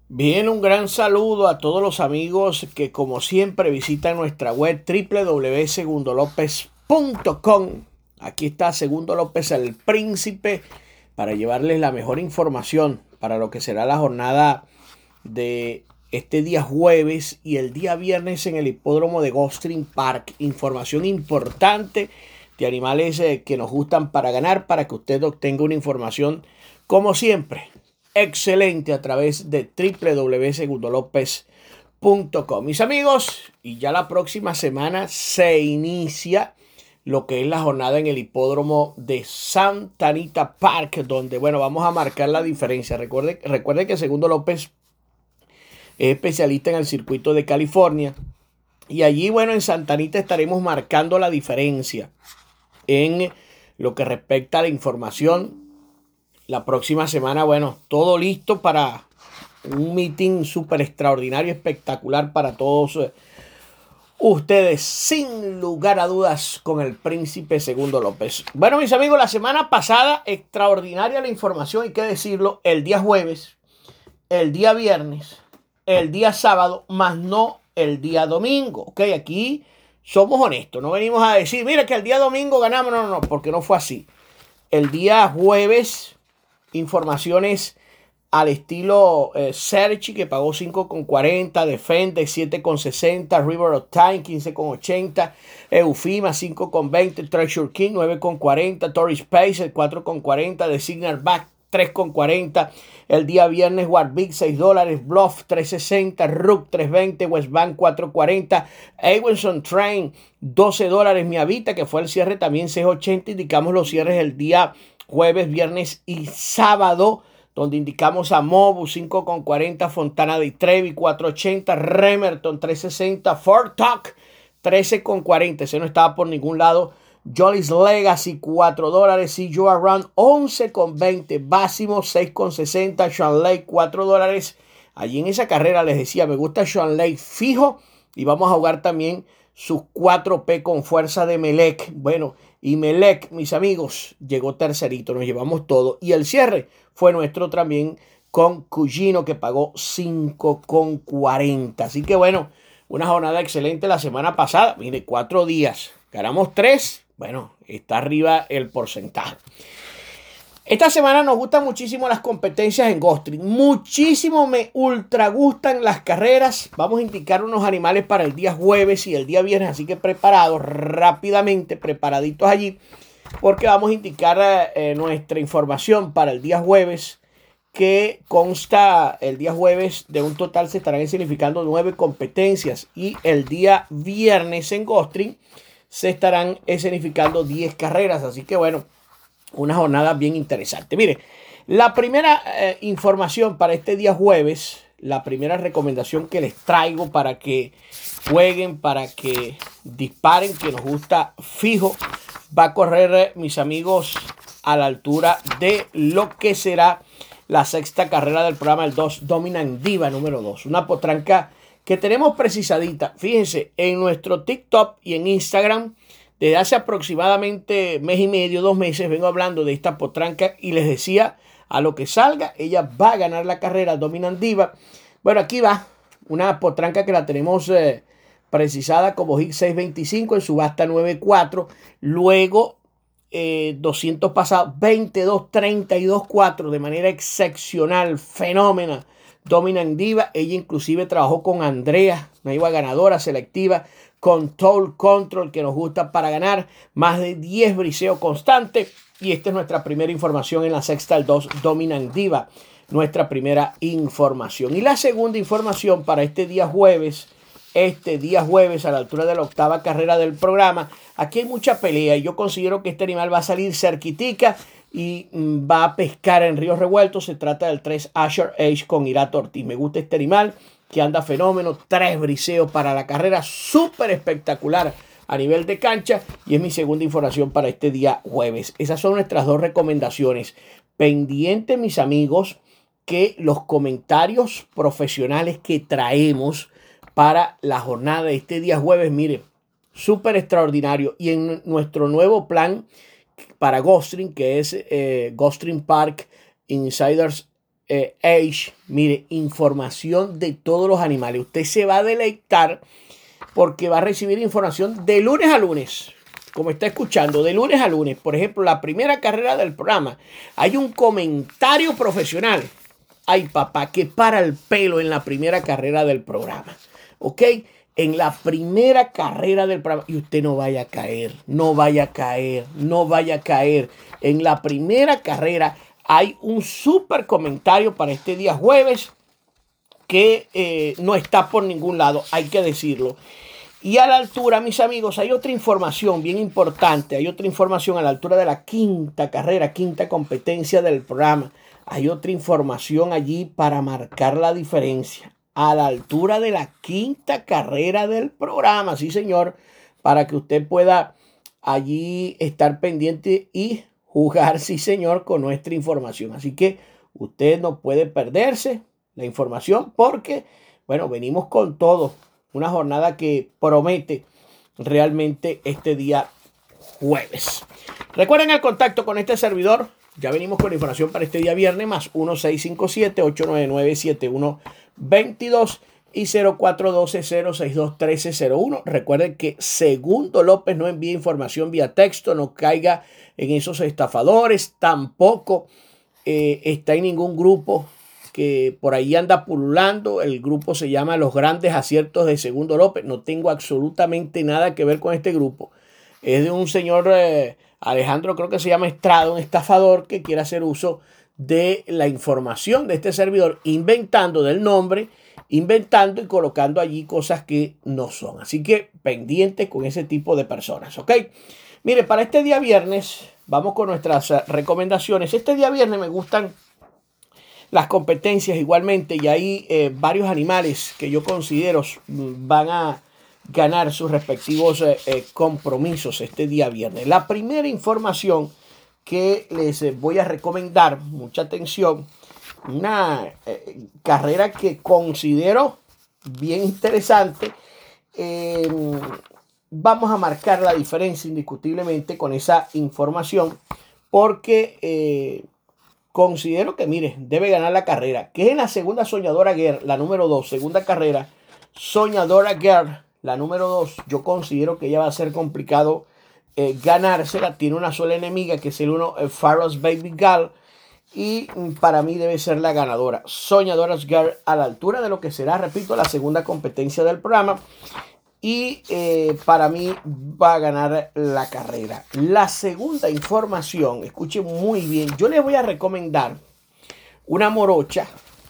Bien, un gran saludo a todos los amigos que como siempre visitan nuestra web www.segundolopez.com. Aquí está Segundo López el Príncipe para llevarles la mejor información para lo que será la jornada de este día jueves y el día viernes en el hipódromo de Gulfstream Park. Información importante de animales que nos gustan para ganar, para que usted obtenga una información como siempre excelente a través de www.segundolopez.com. Mis amigos, y ya la próxima semana se inicia lo que es la jornada en el hipódromo de Santa Anita Park, donde, bueno, vamos a marcar la diferencia. Recuerde que Segundo López es especialista en el circuito de California, y allí, bueno, en Santa Anita estaremos marcando la diferencia en lo que respecta a la información. La próxima semana, bueno, todo listo para un meeting súper extraordinario, espectacular para todos ustedes, sin lugar a dudas, con el Príncipe Segundo López. Bueno, mis amigos, la semana pasada, extraordinaria la información, hay que decirlo, el día jueves, el día viernes, el día sábado, más no el día domingo. Ok, aquí somos honestos, no venimos a decir, mira que el día domingo ganamos, no, porque no fue así. El día jueves, informaciones al estilo Searchy, que pagó 5,40, Defende 7,60, River of Time 15,80, Eufima 5,20, Treasure King 9,40, Tourist Pacer 4,40, The Signal Back 3,40, el día viernes Warwick $6, Bluff 3,60, Rook 3,20, West Bank 4,40, Awenson Train $12, Miavita, que fue el cierre también 6,80. Indicamos los cierres el día jueves, viernes y sábado, donde indicamos a Mobu 5,40, Fontana de Trevi 4,80, Remerton 3,60, Fort Talk 13,40, ese no estaba por ningún lado. Jolly's Legacy $4, See You Around 11,20, Básimo 6,60, Sean Lake $4. Allí en esa carrera les decía, me gusta Sean Lake fijo, y vamos a jugar también sus 4P con fuerza de Melec. Bueno, y Melec, mis amigos, llegó tercerito, nos llevamos todo. Y el cierre fue nuestro también con Cugino, que pagó 5,40. Así que bueno, una jornada excelente la semana pasada. Mire, 4 días, ganamos 3. Bueno, está arriba el porcentaje. Esta semana nos gustan muchísimo las competencias en Gulfstream. Muchísimo me ultra gustan las carreras. Vamos a indicar unos animales para el día jueves y el día viernes. Así que preparados rápidamente, preparaditos allí. Porque vamos a indicar nuestra información para el día jueves. Que consta el día jueves de un total, se estarán significando 9 competencias. Y el día viernes en Gulfstream se estarán escenificando 10 carreras. Así que bueno, una jornada bien interesante. Mire, la primera información para este día jueves, la primera recomendación que les traigo para que jueguen, para que disparen, que nos gusta fijo, va a correr, mis amigos, a la altura de lo que será la sexta carrera del programa, el 2 Dominant Diva número 2. Una potranca que tenemos precisadita, fíjense, en nuestro TikTok y en Instagram. Desde hace aproximadamente mes y medio, 2 meses, vengo hablando de esta potranca y les decía, a lo que salga, ella va a ganar la carrera Dominant Diva. Bueno, aquí va una potranca que la tenemos precisada como HIT 625 en subasta 9.4. Luego 200 pasados, 22.32.4 de manera excepcional, fenómena. Dominant Diva, ella inclusive trabajó con Andrea, una iba ganadora selectiva, con Toll Control, que nos gusta para ganar, más de 10 briseos constantes. Y esta es nuestra primera información en la sexta, el 2 Dominant Diva, nuestra primera información. Y la segunda información para este día jueves a la altura de la octava carrera del programa. Aquí hay mucha pelea y yo considero que este animal va a salir cerquitica y va a pescar en ríos revueltos. Se trata del 3 Asher Age con Irato Ortiz. Me gusta este animal que anda fenómeno, 3 briseos para la carrera, súper espectacular a nivel de cancha, y es mi segunda información para este día jueves. Esas son nuestras 2 recomendaciones. Pendiente, mis amigos, que los comentarios profesionales que traemos para la jornada de este día jueves, mire, súper extraordinario. Y en nuestro nuevo plan para Gulfstream, que es Gulfstream Park Insiders Age, mire, información de todos los animales. Usted se va a deleitar porque va a recibir información de lunes a lunes, como está escuchando, de lunes a lunes. Por ejemplo, la primera carrera del programa, hay un comentario profesional. Ay, papá, que para el pelo en la primera carrera del programa, ¿ok? En la primera carrera del programa, y usted no vaya a caer, no vaya a caer, no vaya a caer. En la primera carrera hay un súper comentario para este día jueves que no está por ningún lado, hay que decirlo. Y a la altura, mis amigos, hay otra información bien importante. Hay otra información a la altura de la quinta carrera, quinta competencia del programa. Hay otra información allí para marcar la diferencia. A la altura de la quinta carrera del programa, sí señor, para que usted pueda allí estar pendiente y jugar, sí señor, con nuestra información. Así que usted no puede perderse la información porque, bueno, venimos con todo. Una jornada que promete realmente este día jueves. Recuerden el contacto con este servidor. Ya venimos con la información para este día viernes, más 1-657-899-7122 y 0412-062-1301. Recuerden que Segundo López no envía información vía texto, no caiga en esos estafadores, tampoco está en ningún grupo que por ahí anda pululando. El grupo se llama Los Grandes Aciertos de Segundo López. No tengo absolutamente nada que ver con este grupo. Es de un señor Alejandro, creo que se llama Estrada, un estafador que quiere hacer uso de la información de este servidor, inventando del nombre, inventando y colocando allí cosas que no son. Así que pendientes con ese tipo de personas, ¿ok? Mire, para este día viernes vamos con nuestras recomendaciones. Este día viernes me gustan las competencias igualmente, y hay varios animales que yo considero van a ganar sus respectivos compromisos este día viernes. La primera información que les voy a recomendar, mucha atención, una carrera que considero bien interesante. Vamos a marcar la diferencia indiscutiblemente con esa información porque considero que, mire, debe ganar la carrera, que es en la segunda Soñadora Girl, la número 2, segunda carrera, Soñadora Girl, la número 2. Yo considero que ella va a ser complicado ganársela. Tiene una sola enemiga, que es el 1, Pharaoh's Baby Girl, y para mí debe ser la ganadora. Soñadora's Girl, a la altura de lo que será, repito, la segunda competencia del programa. Y para mí va a ganar la carrera. La segunda información, escuchen muy bien, yo les voy a recomendar una morocha.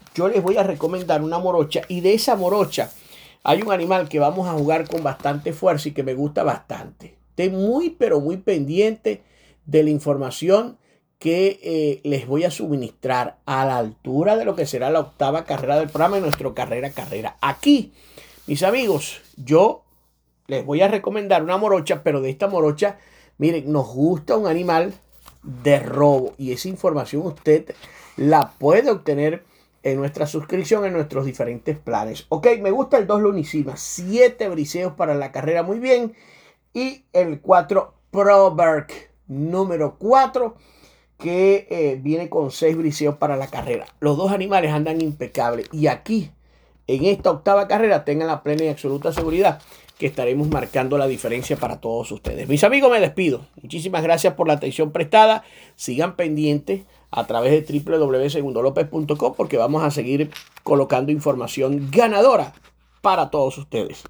Y de esa morocha hay un animal que vamos a jugar con bastante fuerza y que me gusta bastante. Esté muy, pero muy pendiente de la información que les voy a suministrar a la altura de lo que será la octava carrera del programa y nuestro carrera. Aquí, mis amigos, yo les voy a recomendar una morocha, pero de esta morocha, miren, nos gusta un animal de robo, y esa información usted la puede obtener en nuestra suscripción en nuestros diferentes planes. Ok, me gusta el 2 Lunicima, 7 briseos para la carrera, muy bien, y el 4 Proberg número 4, que viene con 6 briseos para la carrera. Los dos animales andan impecables, y aquí en esta octava carrera tengan la plena y absoluta seguridad que estaremos marcando la diferencia para todos ustedes. Mis amigos, me despido. Muchísimas gracias por la atención prestada. Sigan pendientes a través de www.segundolopez.com porque vamos a seguir colocando información ganadora para todos ustedes.